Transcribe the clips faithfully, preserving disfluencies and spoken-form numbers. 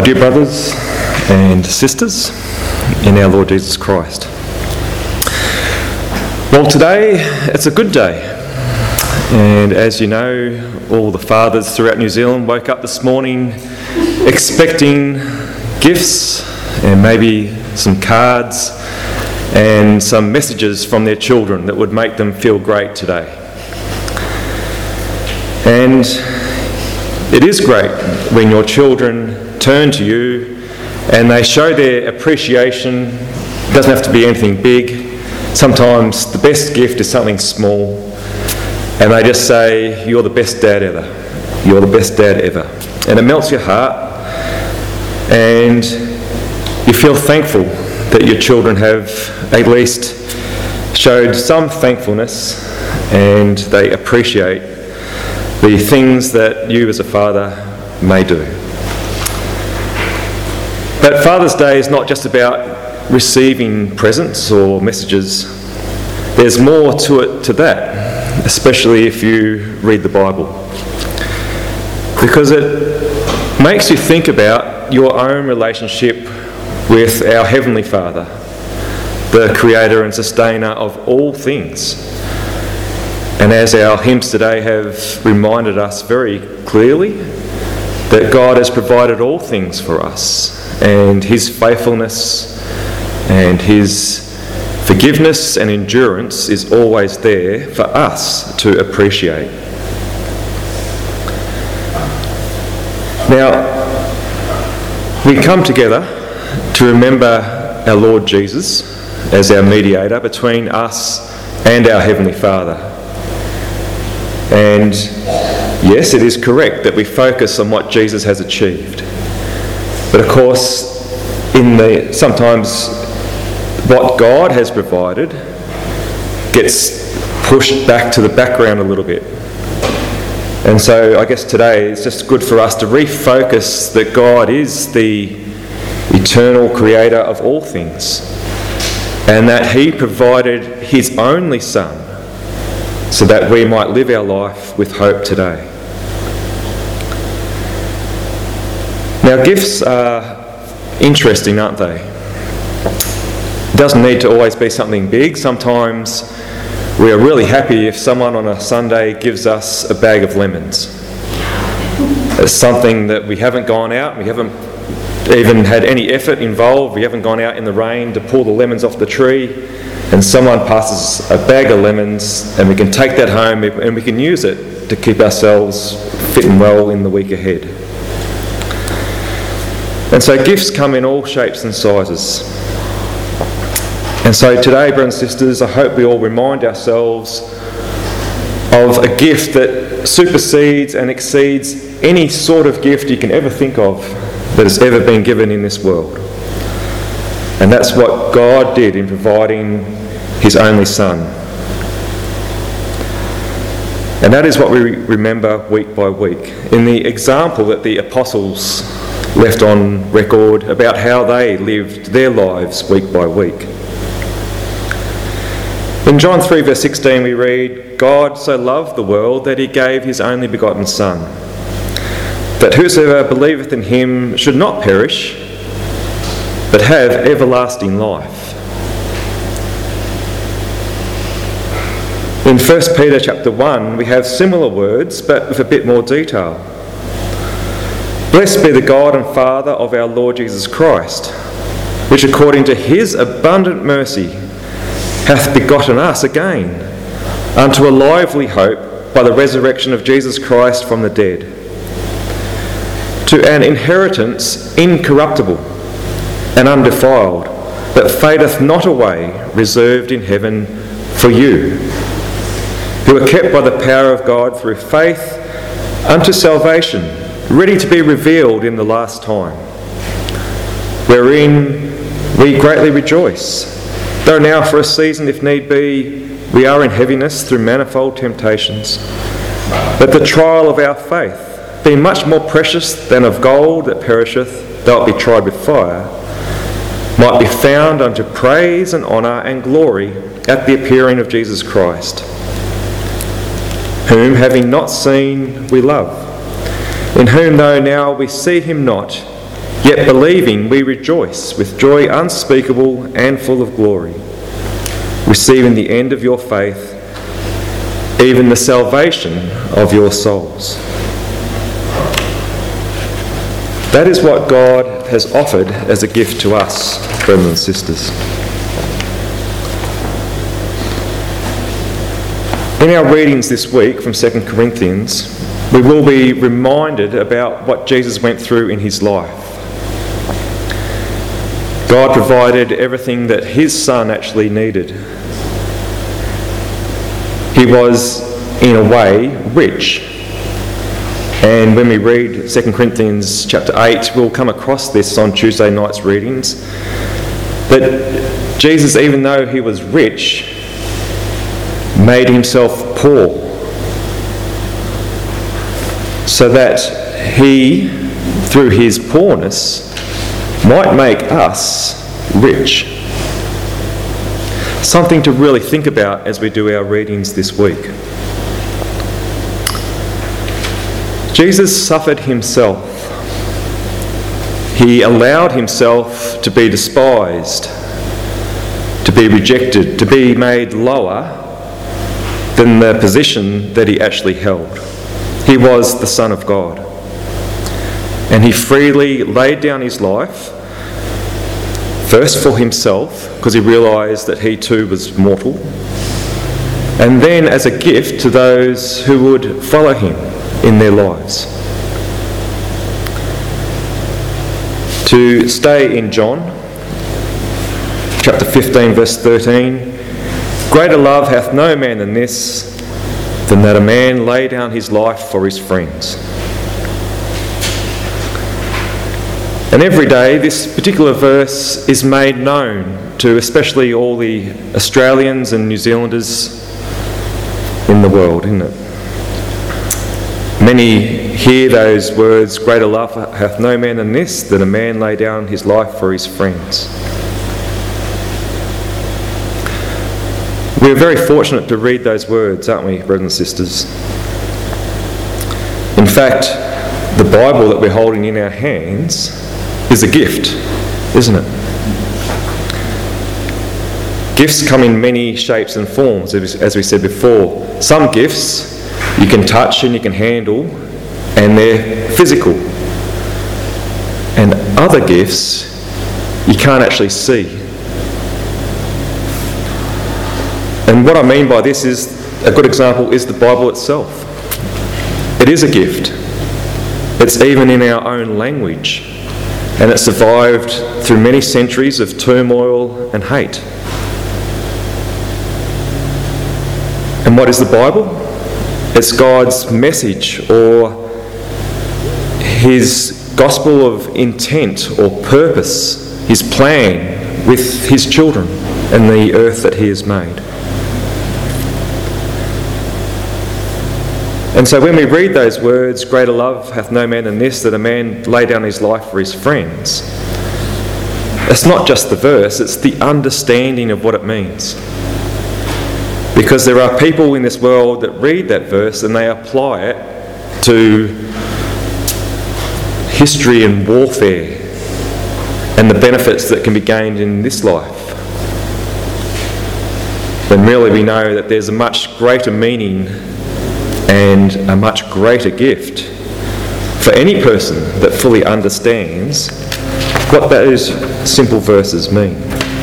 dear brothers and sisters in our Lord Jesus Christ. Well, today it's a good day, and as you know, all the fathers throughout New Zealand woke up this morning expecting gifts and maybe some cards and some messages from their children that would make them feel great today. And it is great when your children turn to you and they show their appreciation. It doesn't have to be anything big. Sometimes the best gift is something small, and they just say, "You're the best dad ever. You're the best dad ever." And it melts your heart, and you feel thankful that your children have at least showed some thankfulness and they appreciate the things that you as a father may do. But Father's Day is not just about receiving presents or messages. There's more to it to that, especially if you read the Bible, because it makes you think about your own relationship with our Heavenly Father, the Creator and Sustainer of all things. And as our hymns today have reminded us very clearly, that God has provided all things for us, and His faithfulness and His forgiveness and endurance is always there for us to appreciate. Now, we come together to remember our Lord Jesus as our mediator between us and our Heavenly Father. And yes, it is correct that we focus on what Jesus has achieved. But of course, in the sometimes what God has provided gets pushed back to the background a little bit. And so I guess today it's just good for us to refocus that God is the eternal creator of all things, and that He provided His only Son so that we might live our life with hope today. Now, gifts are interesting, aren't they? It doesn't need to always be something big. Sometimes we are really happy if someone on a Sunday gives us a bag of lemons. It's something that we haven't gone out, we haven't even had any effort involved, we haven't gone out in the rain to pull the lemons off the tree, and someone passes a bag of lemons and we can take that home and we can use it to keep ourselves fit and well in the week ahead. And so gifts come in all shapes and sizes. And so today, brothers and sisters, I hope we all remind ourselves of a gift that supersedes and exceeds any sort of gift you can ever think of that has ever been given in this world. And that's what God did in providing His only Son. And that is what we remember week by week, in the example that the apostles left on record about how they lived their lives week by week. In John three verse sixteen we read, "God so loved the world that He gave His only begotten Son, that whosoever believeth in Him should not perish, but have everlasting life." In First Peter chapter one we have similar words, but with a bit more detail. "Blessed be the God and Father of our Lord Jesus Christ, which according to His abundant mercy hath begotten us again unto a lively hope by the resurrection of Jesus Christ from the dead, to an inheritance incorruptible and undefiled, that fadeth not away, reserved in heaven for you, who are kept by the power of God through faith unto salvation, ready to be revealed in the last time, wherein we greatly rejoice, though now for a season, if need be, we are in heaviness through manifold temptations, that the trial of our faith, being much more precious than of gold that perisheth, though it be tried with fire, might be found unto praise and honour and glory at the appearing of Jesus Christ, whom having not seen we love, in whom though now we see Him not, Yet believing, we rejoice with joy unspeakable and full of glory, receiving the end of your faith, even the salvation of your souls. That is what God has offered as a gift to us, brothers and sisters. In our readings this week from Second Corinthians, we will be reminded about what Jesus went through in his life. God provided everything that his Son actually needed. He was, in a way, rich. And when we read Second Corinthians chapter eight, we'll come across this on Tuesday night's readings, that Jesus, even though he was rich, made himself poor, so that he, through his poorness, might make us rich. Something to really think about as we do our readings this week. Jesus suffered himself. He allowed himself to be despised, to be rejected, to be made lower than the position that he actually held. He was the Son of God. And he freely laid down his life, first for himself, because he realised that he too was mortal, and then as a gift to those who would follow him in their lives. To stay in John, chapter fifteen, verse thirteen, greater love hath no man than this, than that a man lay down his life for his friends. And every day this particular verse is made known to especially all the Australians and New Zealanders in the world, isn't it? Many hear those words, greater love hath no man than this, than a man lay down his life for his friends. We're very fortunate to read those words, aren't we, brothers and sisters? In fact, the Bible that we're holding in our hands is a gift, isn't it? Gifts come in many shapes and forms, as we said before. Some gifts you can touch and you can handle, and they're physical. And other gifts you can't actually see. And what I mean by this is, a good example is the Bible itself. It is a gift. It's even in our own language. And it survived through many centuries of turmoil and hate. And what is the Bible? It's God's message, or his gospel of intent or purpose, his plan with his children and the earth that he has made. And so when we read those words, greater love hath no man than this, that a man lay down his life for his friends, it's not just the verse, it's the understanding of what it means. Because there are people in this world that read that verse and they apply it to history and warfare and the benefits that can be gained in this life. When really we know that there's a much greater meaning and a much greater gift for any person that fully understands what those simple verses mean.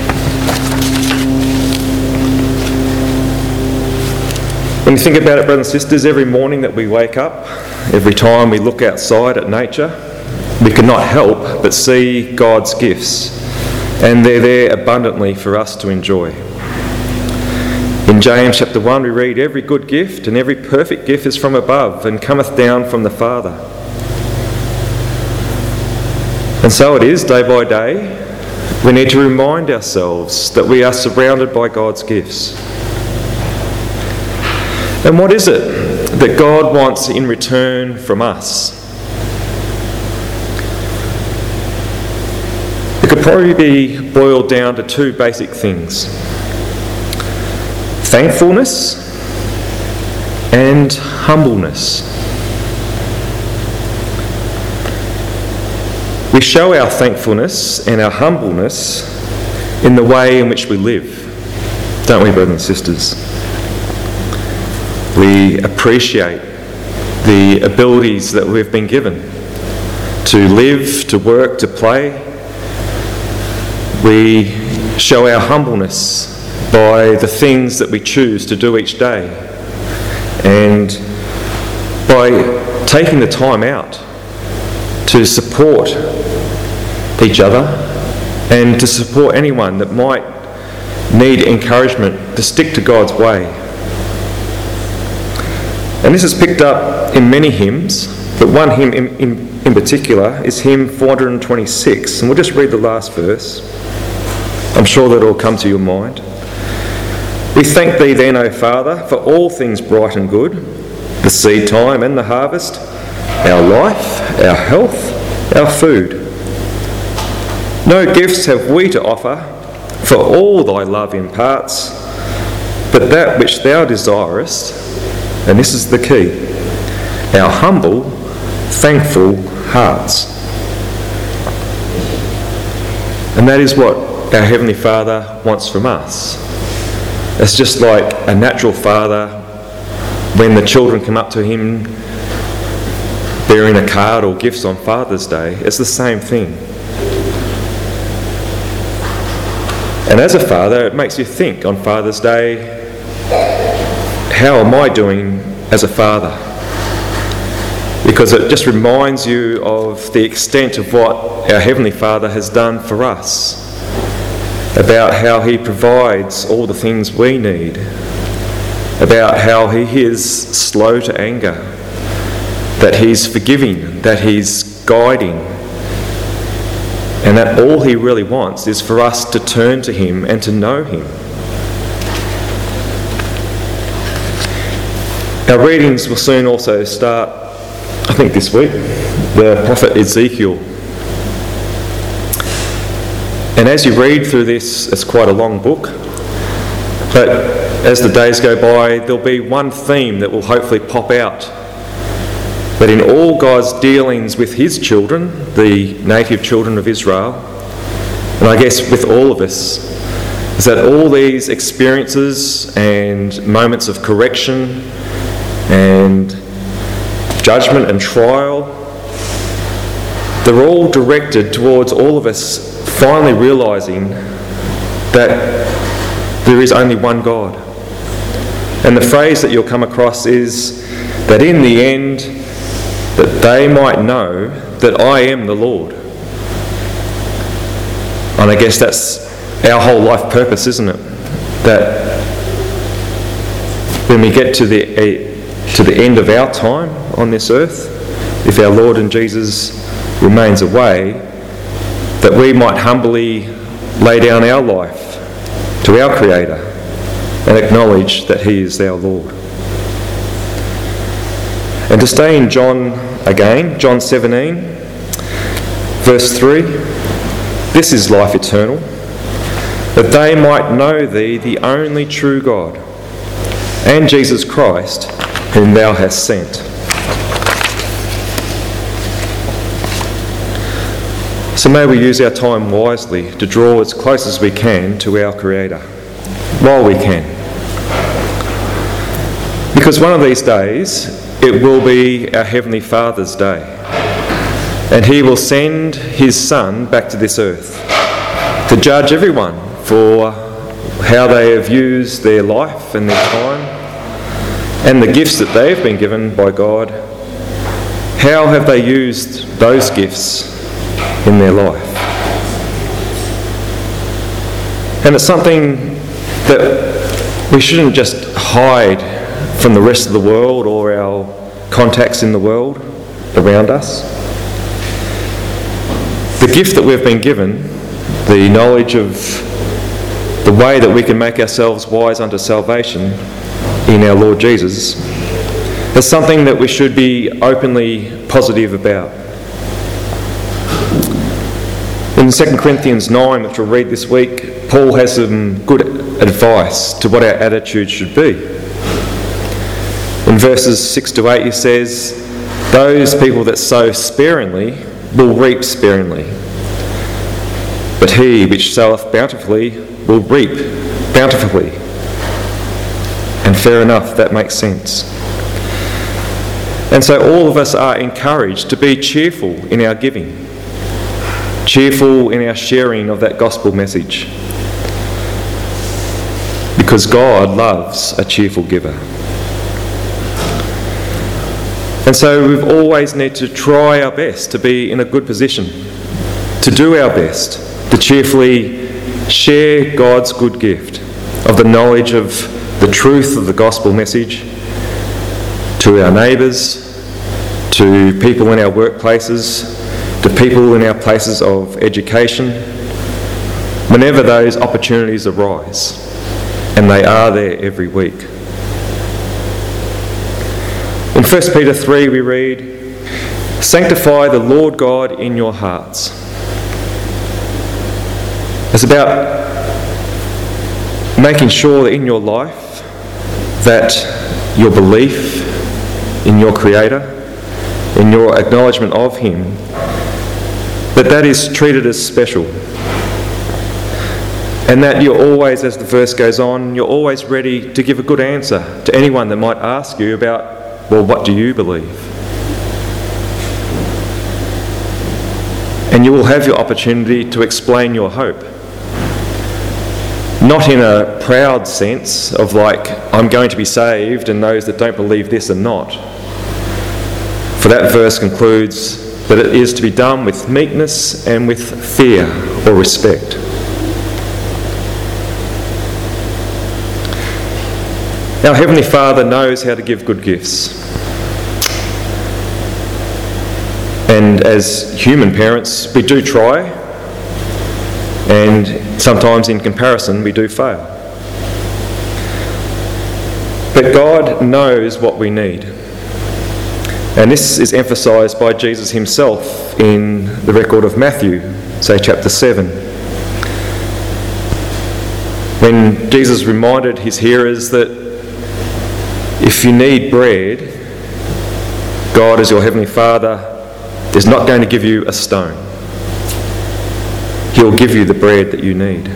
When you think about it, brothers and sisters, every morning that we wake up, every time we look outside at nature, we cannot help but see God's gifts, and they're there abundantly for us to enjoy. In James chapter one we read, every good gift and every perfect gift is from above and cometh down from the Father. And so it is, day by day, we need to remind ourselves that we are surrounded by God's gifts. And what is it that God wants in return from us? It could probably be boiled down to two basic things: thankfulness and humbleness. We show our thankfulness and our humbleness in the way in which we live, don't we, brothers and sisters? We appreciate the abilities that we've been given to live, to work, to play. We show our humbleness by the things that we choose to do each day, and by taking the time out to support each other and to support anyone that might need encouragement to stick to God's way. And this is picked up in many hymns, but one hymn in, in, in particular is hymn four hundred twenty-six, and we'll just read the last verse. I'm sure that will come to your mind. We thank thee then, O Father, for all things bright and good, the seed time and the harvest, our life, our health, our food. No gifts have we to offer, for all thy love imparts, but that which thou desirest, and this is the key, our humble, thankful hearts. And that is what our Heavenly Father wants from us. It's just like a natural father when the children come up to him bearing a card or gifts on Father's Day. It's the same thing. And as a father, it makes you think on Father's Day, how am I doing as a father? Because it just reminds you of the extent of what our Heavenly Father has done for us, about how he provides all the things we need, about how he is slow to anger, that he's forgiving, that he's guiding, and that all he really wants is for us to turn to him and to know him. Our readings will soon also start, I think this week, the prophet Ezekiel. And as you read through this, it's quite a long book, but as the days go by, there'll be one theme that will hopefully pop out. That in all God's dealings with his children, the native children of Israel, and I guess with all of us, is that all these experiences and moments of correction and judgment and trial, they're all directed towards all of us finally realising that there is only one God. And the phrase that you'll come across is that in the end, that they might know that I am the Lord. And I guess that's our whole life purpose, isn't it? That when we get to the to the end of our time on this earth, if our Lord and Jesus remains away, that we might humbly lay down our life to our Creator and acknowledge that he is our Lord. And to stay in John again, John seventeen, verse three, this is life eternal, that they might know thee, the only true God, and Jesus Christ, whom thou hast sent. So may we use our time wisely to draw as close as we can to our Creator, while we can. Because one of these days, it will be our Heavenly Father's day, and he will send his Son back to this earth to judge everyone for how they have used their life and their time and the gifts that they've been given by God. How have they used those gifts in their life? And it's something that we shouldn't just hide from the rest of the world or our contacts in the world around us. The gift that we've been given, the knowledge of the way that we can make ourselves wise unto salvation in our Lord Jesus, is something that we should be openly positive about. In Second Corinthians nine, which we'll read this week, Paul has some good advice to what our attitude should be. In verses six to eight he says, those people that sow sparingly will reap sparingly, but he which soweth bountifully will reap bountifully. And fair enough, that makes sense. And so all of us are encouraged to be cheerful in our giving, cheerful in our sharing of that gospel message, because God loves a cheerful giver. And so we always need to try our best to be in a good position, to do our best, to cheerfully share God's good gift of the knowledge of the truth of the gospel message to our neighbours, to people in our workplaces, to people in our places of education, whenever those opportunities arise, and they are there every week. In First Peter three we read, "Sanctify the Lord God in your hearts." It's about making sure that in your life that your belief in your Creator, in your acknowledgement of Him, that that is treated as special. And that you're always, as the verse goes on, you're always ready to give a good answer to anyone that might ask you about, well, what do you believe? And you will have your opportunity to explain your hope. Not in a proud sense of like, I'm going to be saved and those that don't believe this are not. For that verse concludes that it is to be done with meekness and with fear or respect. Our Heavenly Father knows how to give good gifts. And as human parents, we do try, and sometimes in comparison we do fail. But God knows what we need. And this is emphasised by Jesus himself in the record of Matthew, say chapter seven. When Jesus reminded his hearers that if you need bread, God as your Heavenly Father is not going to give you a stone. He'll give you the bread that you need.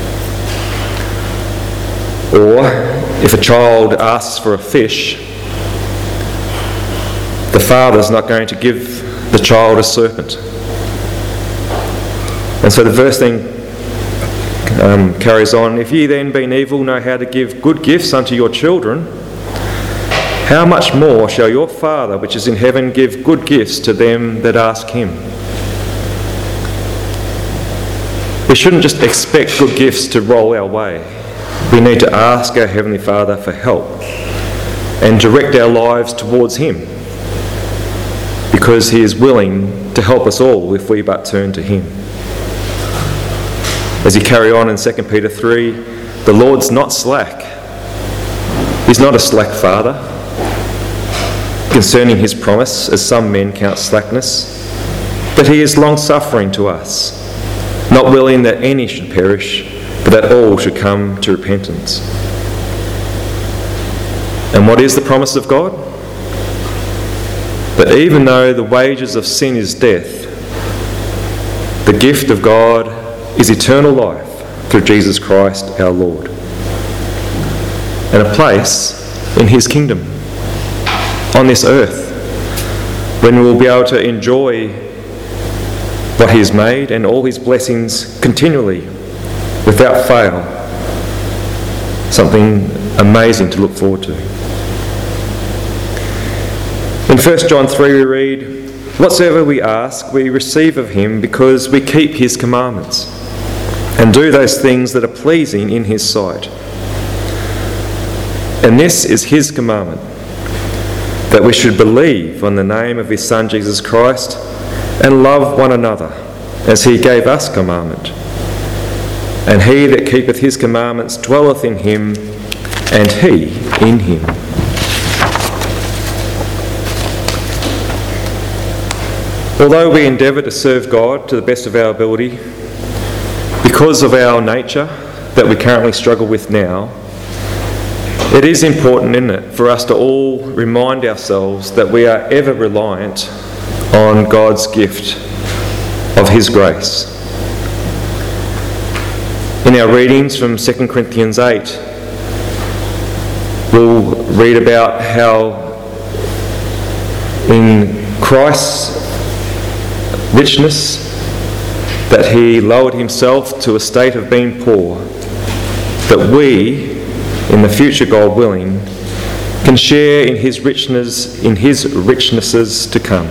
Or if a child asks for a fish, the father's not going to give the child a serpent. And so the verse then um, carries on, "If ye then, being evil, know how to give good gifts unto your children, how much more shall your Father which is in heaven give good gifts to them that ask him?" We shouldn't just expect good gifts to roll our way. We need to ask our Heavenly Father for help and direct our lives towards him, because he is willing to help us all if we but turn to him. As you carry on in Second Peter three, the Lord's not slack. He's not a slack Father concerning his promise, as some men count slackness, but he is long-suffering to us, not willing that any should perish, but that all should come to repentance. And what is the promise of God? That even though the wages of sin is death, the gift of God is eternal life through Jesus Christ our Lord, and a place in his kingdom on this earth, when we will be able to enjoy what he has made and all his blessings continually, without fail. Something amazing to look forward to. In First John three we read, "Whatsoever we ask, we receive of him, because we keep his commandments, and do those things that are pleasing in his sight. And this is his commandment, that we should believe on the name of his Son Jesus Christ, and love one another, as he gave us commandment. And he that keepeth his commandments dwelleth in him, and he in him." Although we endeavour to serve God to the best of our ability, because of our nature that we currently struggle with now, it is important, isn't it, for us to all remind ourselves that we are ever reliant on God's gift of his grace. In our readings from Second Corinthians eight, we'll read about how in Christ's richness that he lowered himself to a state of being poor, that we, in the future, God willing, can share in his richness, in his richnesses to come.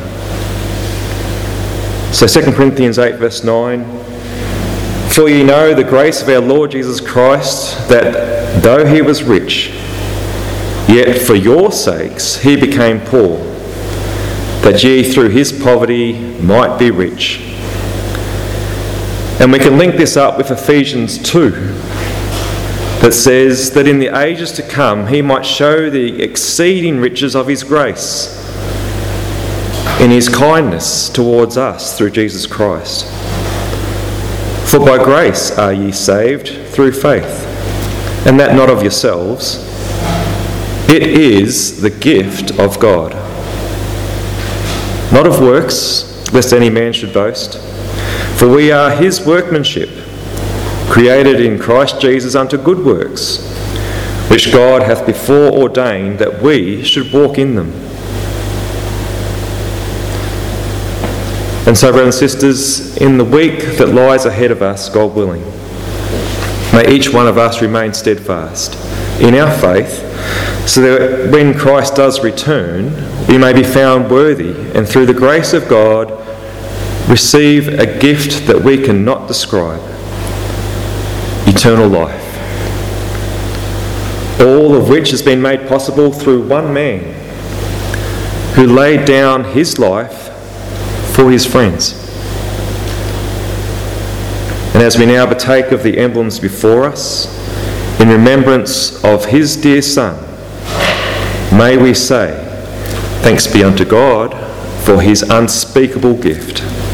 So Second Corinthians eight verse nine, "For ye know the grace of our Lord Jesus Christ, that though he was rich, yet for your sakes he became poor, that ye through his poverty might be rich." And we can link this up with Ephesians two, that says that in the ages to come he might show the exceeding riches of his grace in his kindness towards us through Jesus Christ. For by grace are ye saved through faith, and that not of yourselves. It is the gift of God, not of works, lest any man should boast. For we are his workmanship, created in Christ Jesus unto good works, which God hath before ordained that we should walk in them. And so, brothers and sisters, in the week that lies ahead of us, God willing, may each one of us remain steadfast in our faith, so that when Christ does return, we may be found worthy, and through the grace of God, receive a gift that we cannot describe: eternal life. All of which has been made possible through one man who laid down his life for his friends. And as we now partake of the emblems before us, in remembrance of his dear Son, may we say, thanks be unto God for his unspeakable gift.